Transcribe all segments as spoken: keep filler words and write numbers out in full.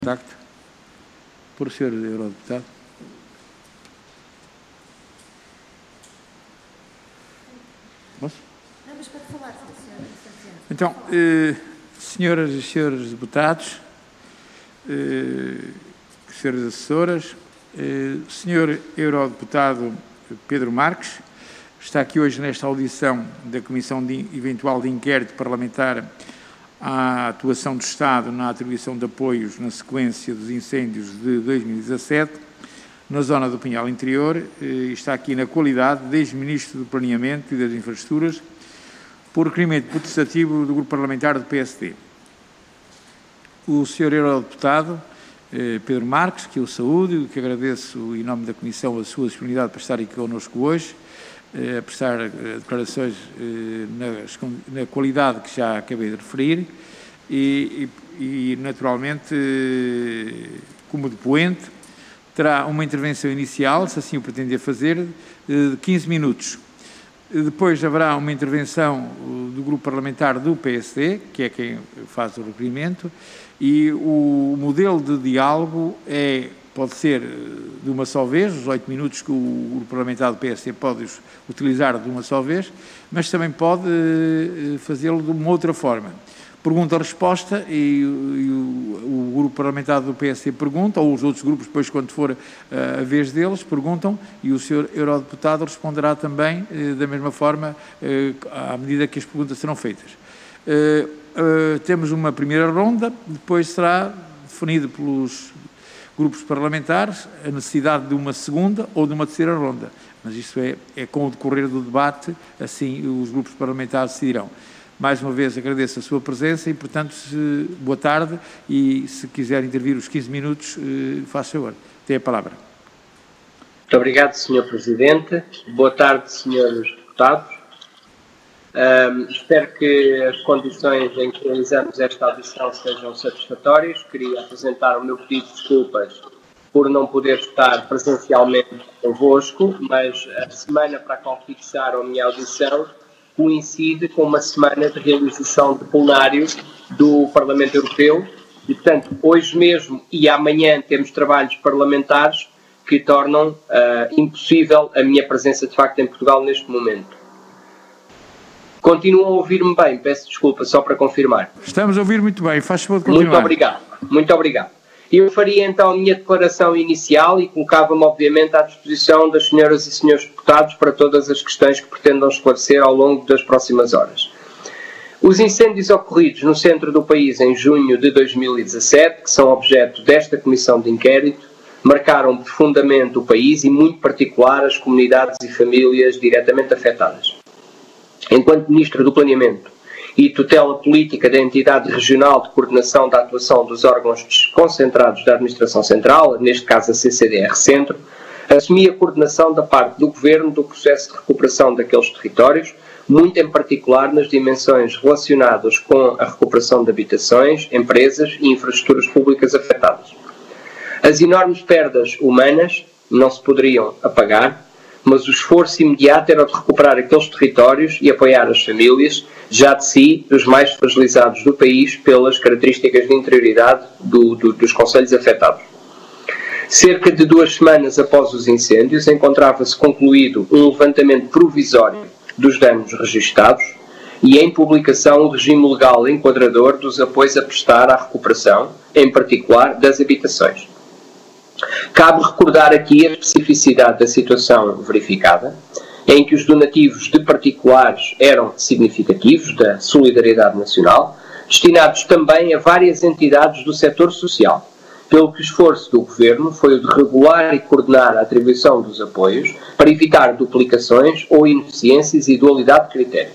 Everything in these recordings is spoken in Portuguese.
Contacto por o senhor Eurodeputado. Posso? Não, mas pode falar, senhor. Então, eh, senhoras e senhores deputados, eh, senhoras assessoras, eh, senhor Eurodeputado Pedro Marques, está aqui hoje nesta audição da Comissão de Eventual de Inquérito Parlamentar à atuação do Estado na atribuição de apoios na sequência dos incêndios de dois mil e dezassete, na zona do Pinhal Interior, e está aqui na qualidade de ex-ministro do Planeamento e das Infraestruturas, por requerimento protestativo do Grupo Parlamentar do P S D. O senhor Eurodeputado Pedro Marques, que eu saúdo e que agradeço em nome da Comissão a sua disponibilidade para estar aqui connosco hoje, a prestar declarações na, na qualidade que já acabei de referir e, e, e, naturalmente, como depoente, terá uma intervenção inicial, se assim o pretender fazer, de quinze minutos. Depois haverá uma intervenção do Grupo Parlamentar do P S D, que é quem faz o requerimento, e o modelo de diálogo é... pode ser de uma só vez, os oito minutos que o Grupo Parlamentar do P S D pode utilizar de uma só vez, mas também pode fazê-lo de uma outra forma. Pergunta-resposta e, e o, o Grupo Parlamentar do P S D pergunta, ou os outros grupos, depois, quando for a vez deles, perguntam, e o senhor Eurodeputado responderá também da mesma forma, à medida que as perguntas serão feitas. Temos uma primeira ronda, depois será definido pelos grupos parlamentares a necessidade de uma segunda ou de uma terceira ronda, mas isso é, é com o decorrer do debate, assim os grupos parlamentares decidirão. Mais uma vez agradeço a sua presença e, portanto, se, boa tarde e se quiser intervir os quinze minutos, eh, faça favor. Tem a palavra. Muito obrigado, senhor Presidente. Boa tarde, senhores deputados. Um, espero que as condições em que realizamos esta audição sejam satisfatórias. Queria apresentar o meu pedido de desculpas por não poder estar presencialmente convosco, mas a semana para a qual fixaram a minha audição coincide com uma semana de realização de plenário do Parlamento Europeu e, portanto, hoje mesmo e amanhã temos trabalhos parlamentares que tornam uh, impossível a minha presença de facto em Portugal neste momento. Continuam a ouvir-me bem? Peço desculpa, só para confirmar. Estamos a ouvir muito bem, faz favor de continuar. Muito obrigado, muito obrigado. Eu faria então a minha declaração inicial e colocava-me obviamente à disposição das senhoras e senhores deputados para todas as questões que pretendam esclarecer ao longo das próximas horas. Os incêndios ocorridos no centro do país em junho de dois mil e dezassete, que são objeto desta comissão de inquérito, marcaram profundamente o país e, muito particular, as comunidades e famílias diretamente afetadas. Enquanto Ministro do Planeamento e tutela política da entidade regional de coordenação da atuação dos órgãos desconcentrados da Administração Central, neste caso a C C D R Centro, assumi a coordenação da parte do Governo do processo de recuperação daqueles territórios, muito em particular nas dimensões relacionadas com a recuperação de habitações, empresas e infraestruturas públicas afetadas. As enormes perdas humanas não se poderiam apagar, mas o esforço imediato era de recuperar aqueles territórios e apoiar as famílias, já de si, dos mais fragilizados do país, pelas características de interioridade do, do, dos concelhos afetados. Cerca de duas semanas após os incêndios, encontrava-se concluído um levantamento provisório dos danos registados e em publicação o regime legal enquadrador dos apoios a prestar à recuperação, em particular das habitações. Cabe recordar aqui a especificidade da situação verificada, em que os donativos de particulares eram significativos da solidariedade nacional, destinados também a várias entidades do setor social, pelo que o esforço do Governo foi o de regular e coordenar a atribuição dos apoios para evitar duplicações ou ineficiências e dualidade de critério.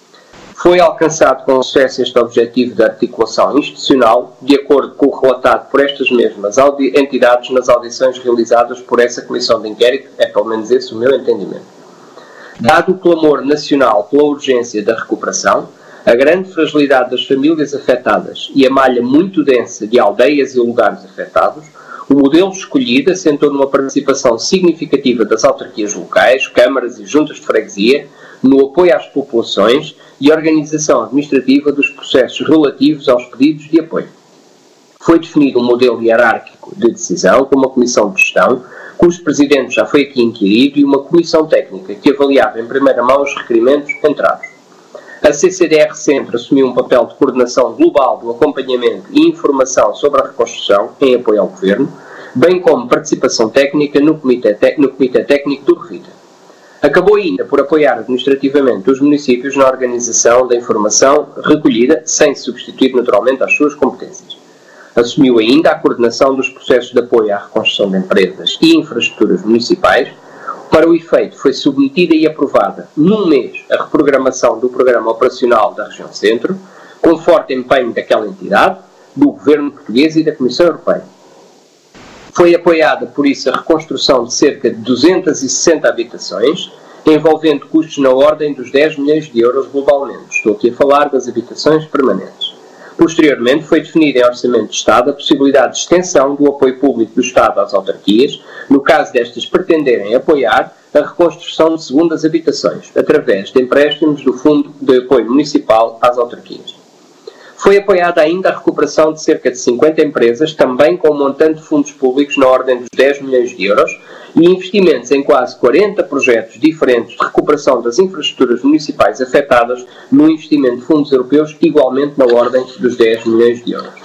Foi alcançado com sucesso este objetivo de articulação institucional, de acordo com o relatado por estas mesmas entidades nas audições realizadas por essa Comissão de Inquérito, é pelo menos esse o meu entendimento. Dado o clamor nacional pela urgência da recuperação, a grande fragilidade das famílias afetadas e a malha muito densa de aldeias e lugares afetados, o modelo escolhido assentou numa participação significativa das autarquias locais, câmaras e juntas de freguesia, no apoio às populações e organização administrativa dos processos relativos aos pedidos de apoio. Foi definido um modelo hierárquico de decisão, com uma comissão de gestão, cujo presidente já foi aqui inquirido, e uma comissão técnica que avaliava em primeira mão os requerimentos entrados. A C C D R Centro assumiu um papel de coordenação global do acompanhamento e informação sobre a reconstrução em apoio ao Governo, bem como participação técnica no Comitê, no Comitê Técnico do REVITA. Acabou ainda por apoiar administrativamente os municípios na organização da informação recolhida, sem substituir naturalmente as suas competências. Assumiu ainda a coordenação dos processos de apoio à reconstrução de empresas e infraestruturas municipais. Para o efeito, foi submetida e aprovada, num mês, a reprogramação do Programa Operacional da Região Centro, com forte empenho daquela entidade, do Governo português e da Comissão Europeia. Foi apoiada, por isso, a reconstrução de cerca de duzentas e sessenta habitações, envolvendo custos na ordem dos dez milhões de euros globalmente. Estou aqui a falar das habitações permanentes. Posteriormente, foi definida em Orçamento de Estado a possibilidade de extensão do apoio público do Estado às autarquias, no caso destas pretenderem apoiar a reconstrução de segundas habitações, através de empréstimos do Fundo de Apoio Municipal às autarquias. Foi apoiada ainda a recuperação de cerca de cinquenta empresas, também com um montante de fundos públicos na ordem dos dez milhões de euros, e investimentos em quase quarenta projetos diferentes de recuperação das infraestruturas municipais afetadas no investimento de fundos europeus, igualmente na ordem dos dez milhões de euros.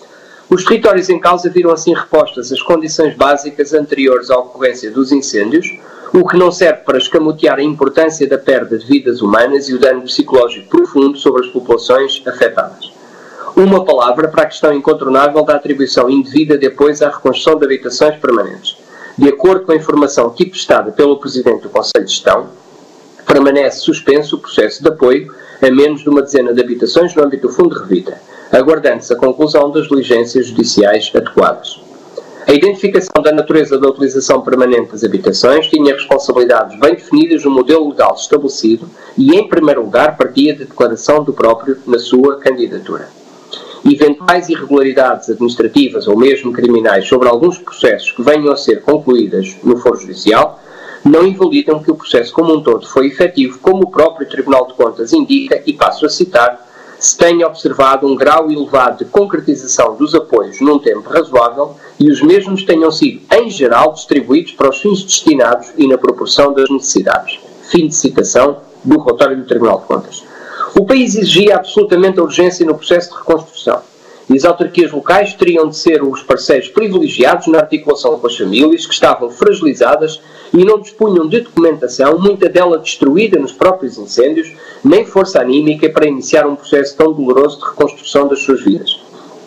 Os territórios em causa viram assim repostas as condições básicas anteriores à ocorrência dos incêndios, o que não serve para escamotear a importância da perda de vidas humanas e o dano psicológico profundo sobre as populações afetadas. Uma palavra para a questão incontornável da atribuição indevida de apoios à reconstrução de habitações permanentes. De acordo com a informação aqui prestada pelo Presidente do Conselho de Gestão, permanece suspenso o processo de apoio a menos de uma dezena de habitações no âmbito do Fundo de Revita, aguardando-se a conclusão das diligências judiciais adequadas. A identificação da natureza da utilização permanente das habitações tinha responsabilidades bem definidas no modelo legal estabelecido e, em primeiro lugar, partia de declaração do próprio na sua candidatura. Eventuais irregularidades administrativas ou mesmo criminais sobre alguns processos que venham a ser concluídas no foro judicial não invalidam que o processo como um todo foi efetivo, como o próprio Tribunal de Contas indica, e passo a citar, se tenha observado um grau elevado de concretização dos apoios num tempo razoável e os mesmos tenham sido, em geral, distribuídos para os fins destinados e na proporção das necessidades. Fim de citação do relatório do Tribunal de Contas. O país exigia absolutamente a urgência no processo de reconstrução. E as autarquias locais teriam de ser os parceiros privilegiados na articulação com as famílias que estavam fragilizadas e não dispunham de documentação, muita dela destruída nos próprios incêndios, nem força anímica para iniciar um processo tão doloroso de reconstrução das suas vidas.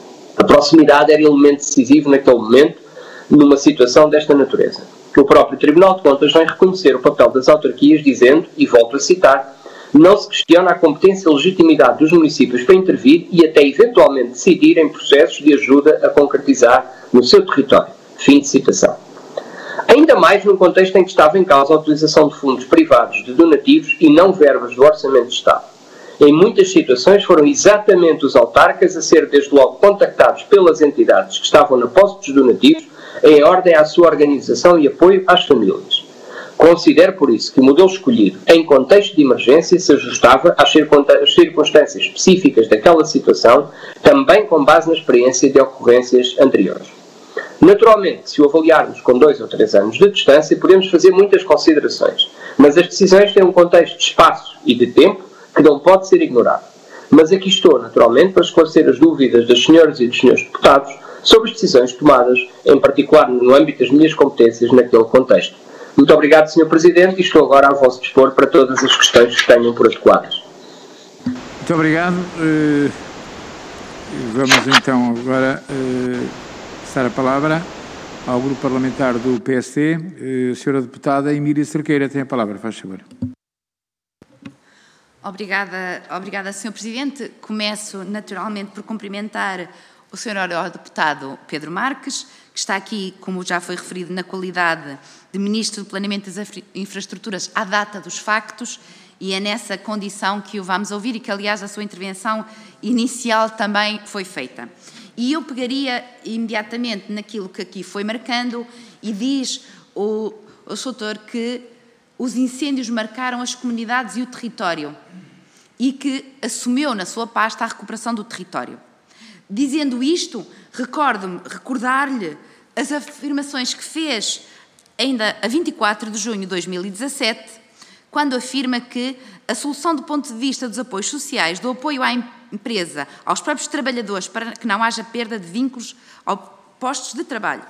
A proximidade era elemento decisivo naquele momento, numa situação desta natureza. O próprio Tribunal de Contas vem reconhecer o papel das autarquias, dizendo, e volto a citar, não se questiona a competência e a legitimidade dos municípios para intervir e até eventualmente decidir em processos de ajuda a concretizar no seu território. Fim de citação. Ainda mais num contexto em que estava em causa a utilização de fundos privados de donativos e não verbas do Orçamento de Estado. Em muitas situações foram exatamente os autarcas a ser desde logo contactados pelas entidades que estavam na posse dos donativos em ordem à sua organização e apoio às famílias. Considero, por isso, que o modelo escolhido, em contexto de emergência, se ajustava às circunstâncias específicas daquela situação, também com base na experiência de ocorrências anteriores. Naturalmente, se o avaliarmos com dois ou três anos de distância, podemos fazer muitas considerações, mas as decisões têm um contexto de espaço e de tempo que não pode ser ignorado. Mas aqui estou, naturalmente, para esclarecer as dúvidas das senhoras e dos senhores deputados sobre as decisões tomadas, em particular no âmbito das minhas competências naquele contexto. Muito obrigado, senhor Presidente, e estou agora a vosso dispor para todas as questões que tenham por adequadas. Muito obrigado. Uh, vamos então agora uh, passar a palavra ao Grupo Parlamentar do P S D. Uh, a senhora Deputada Emília Cerqueira tem a palavra, faz favor. Obrigada, obrigada, senhor Presidente. Começo naturalmente por cumprimentar o senhor Eurodeputado Pedro Marques, que está aqui, como já foi referido, na qualidade de Ministro do Planeamento das Infraestruturas à data dos factos, e é nessa condição que o vamos ouvir e que, aliás, a sua intervenção inicial também foi feita. E eu pegaria imediatamente naquilo que aqui foi marcando e diz o, o doutor que os incêndios marcaram as comunidades e o território e que assumiu na sua pasta a recuperação do território. Dizendo isto, Recordo-me, recordar-lhe as afirmações que fez ainda a vinte e quatro de junho de dois mil e dezassete, quando afirma que a solução do ponto de vista dos apoios sociais, do apoio à empresa, aos próprios trabalhadores, para que não haja perda de vínculos aos postos de trabalho.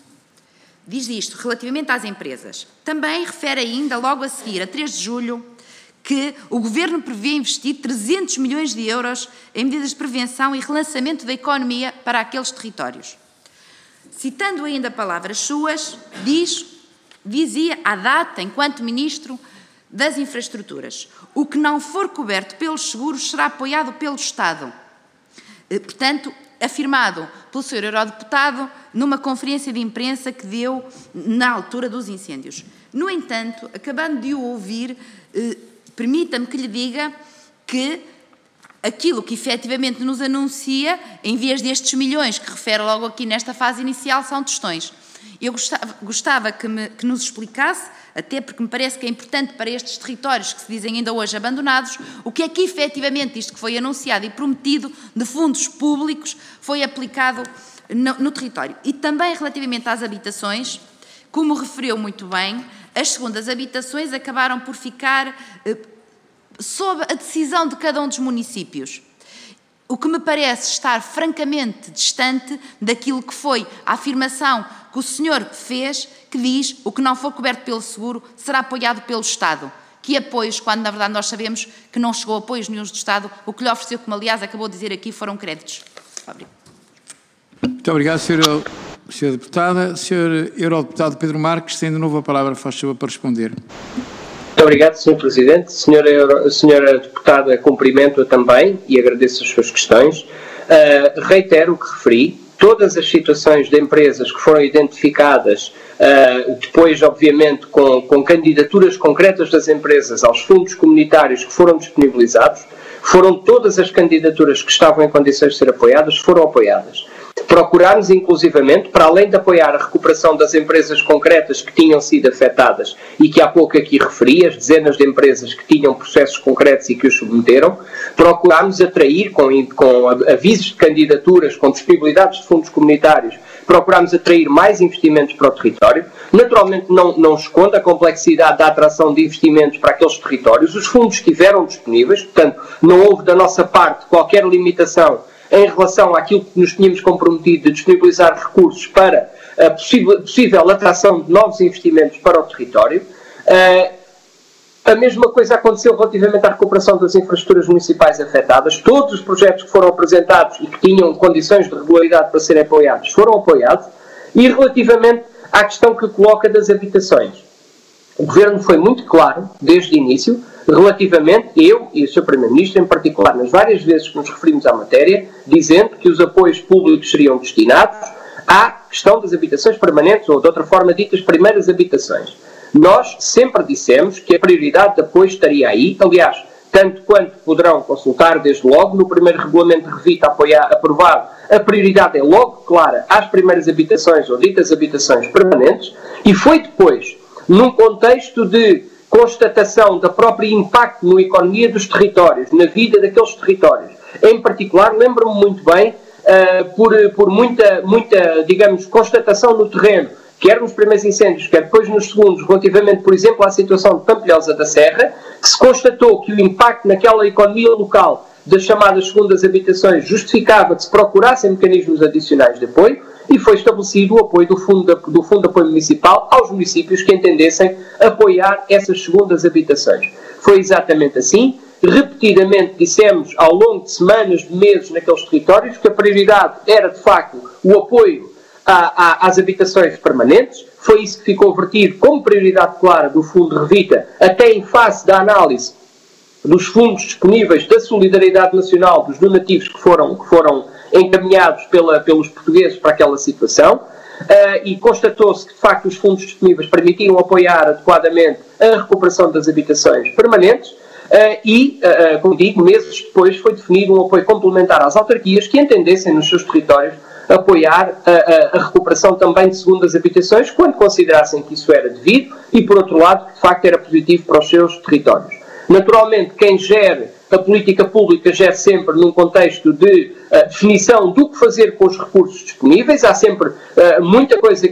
Diz isto relativamente às empresas. Também refere ainda, logo a seguir, a três de julho, que o Governo prevê investir trezentos milhões de euros em medidas de prevenção e relançamento da economia para aqueles territórios. Citando ainda palavras suas, diz, dizia à data, enquanto Ministro das Infraestruturas, o que não for coberto pelos seguros será apoiado pelo Estado. Portanto, afirmado pelo senhor Eurodeputado numa conferência de imprensa que deu na altura dos incêndios. No entanto, acabando de o ouvir, eh, permita-me que lhe diga que aquilo que efetivamente nos anuncia, em vez destes milhões que refere logo aqui nesta fase inicial, são tostões. Eu gostava, gostava que, me, que nos explicasse, até porque me parece que é importante para estes territórios que se dizem ainda hoje abandonados, o que é que efetivamente isto que foi anunciado e prometido de fundos públicos foi aplicado no, no território. E também relativamente às habitações, como referiu muito bem, as segundas habitações acabaram por ficar eh, sob a decisão de cada um dos municípios. O que me parece estar francamente distante daquilo que foi a afirmação que o senhor fez, que diz o que não for coberto pelo seguro será apoiado pelo Estado. Que apoios, quando na verdade nós sabemos que não chegou apoios nenhum do Estado, o que lhe ofereceu, como aliás acabou de dizer aqui, foram créditos. Obrigado. Muito obrigado, senhora Deputada. senhor Eurodeputado Pedro Marques, tem de novo a palavra, faz favor, para responder. Muito obrigado, senhor Presidente. Senhora, senhora Deputada, cumprimento-a também e agradeço as suas questões. Uh, reitero o que referi. Todas as situações de empresas que foram identificadas, uh, depois, obviamente, com, com candidaturas concretas das empresas aos fundos comunitários que foram disponibilizados, foram todas as candidaturas que estavam em condições de ser apoiadas, foram apoiadas. Procurámos, inclusivamente, para além de apoiar a recuperação das empresas concretas que tinham sido afetadas e que há pouco aqui referi, as dezenas de empresas que tinham processos concretos e que os submeteram, procurámos atrair, com, com avisos de candidaturas, com disponibilidades de fundos comunitários, procurámos atrair mais investimentos para o território. Naturalmente, não, não esconde a complexidade da atração de investimentos para aqueles territórios. Os fundos estiveram disponíveis, portanto, não houve da nossa parte qualquer limitação em relação àquilo que nos tínhamos comprometido de disponibilizar recursos para a possível, possível atração de novos investimentos para o território. Uh, a mesma coisa aconteceu relativamente à recuperação das infraestruturas municipais afetadas. Todos os projetos que foram apresentados e que tinham condições de regularidade para serem apoiados foram apoiados. E relativamente à questão que coloca das habitações, o Governo foi muito claro, desde o início, relativamente, eu e o senhor Primeiro-Ministro, em particular, nas várias vezes que nos referimos à matéria, dizendo que os apoios públicos seriam destinados à questão das habitações permanentes, ou de outra forma ditas primeiras habitações. Nós sempre dissemos que a prioridade de apoio estaria aí, aliás, tanto quanto poderão consultar desde logo, no primeiro regulamento de revista apoiar, aprovado, a prioridade é logo clara às primeiras habitações, ou ditas habitações permanentes, e foi depois, num contexto de constatação da própria impacto na economia dos territórios, na vida daqueles territórios. Em particular, lembro-me muito bem, uh, por, por muita, muita, digamos, constatação no terreno, quer nos primeiros incêndios, quer depois nos segundos, relativamente, por exemplo, à situação de Pampilhosa da Serra, que se constatou que o impacto naquela economia local das chamadas segundas habitações justificava que se procurassem mecanismos adicionais de apoio, e foi estabelecido o apoio do Fundo de, do Fundo de Apoio Municipal aos municípios que entendessem apoiar essas segundas habitações. Foi exatamente assim. Repetidamente dissemos, ao longo de semanas, de meses, naqueles territórios, que a prioridade era, de facto, o apoio a, a, às habitações permanentes. Foi isso que ficou vertido como prioridade clara do Fundo de Revita, até em face da análise dos fundos disponíveis da Solidariedade Nacional, dos donativos que foram, que foram encaminhados pela, pelos portugueses para aquela situação, uh, e constatou-se que, de facto, os fundos disponíveis permitiam apoiar adequadamente a recuperação das habitações permanentes, uh, e, uh, como digo, meses depois foi definido um apoio complementar às autarquias que entendessem nos seus territórios apoiar a, a, a recuperação também de segundas habitações, quando considerassem que isso era devido e, por outro lado, que, de facto, era positivo para os seus territórios. Naturalmente, quem gere a política pública gere sempre num contexto de definição do que fazer com os recursos disponíveis. Há sempre uh, muita coisa